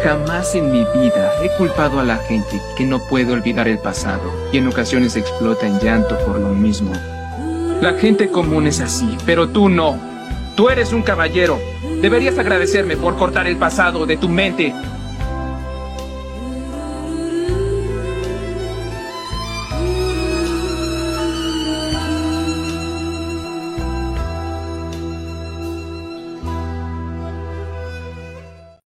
Jamás en mi vida he culpado a la gente que no puede olvidar el pasado y en ocasiones explota en llanto por lo mismo. La gente común es así, pero tú no. Tú eres un caballero. Deberías agradecerme por cortar el pasado de tu mente